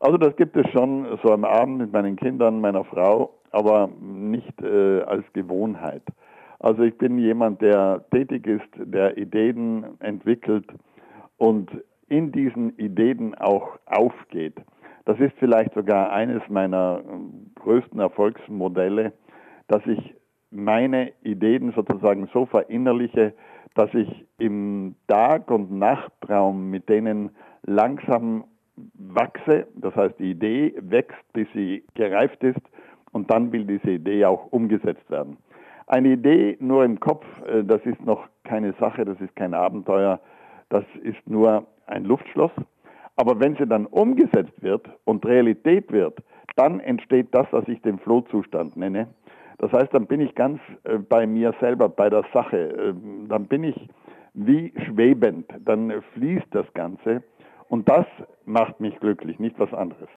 Also das gibt es schon so am Abend mit meinen Kindern, meiner Frau, aber nicht als Gewohnheit. Also ich bin jemand, der tätig ist, der Ideen entwickelt und in diesen Ideen auch aufgeht. Das ist vielleicht sogar eines meiner größten Erfolgsmodelle, dass ich meine Ideen sozusagen so verinnerliche, dass ich im Tag- und Nachtraum mit denen langsam wachse. Das heißt, die Idee wächst, bis sie gereift ist und dann will diese Idee auch umgesetzt werden. Eine Idee nur im Kopf, das ist noch keine Sache, das ist kein Abenteuer, das ist nur ein Luftschloss. Aber wenn sie dann umgesetzt wird und Realität wird, dann entsteht das, was ich den Flow-Zustand nenne. Das heißt, dann bin ich ganz bei mir selber, bei der Sache. Dann bin ich wie schwebend, dann fließt das Ganze. Und das macht mich glücklich, nicht was anderes.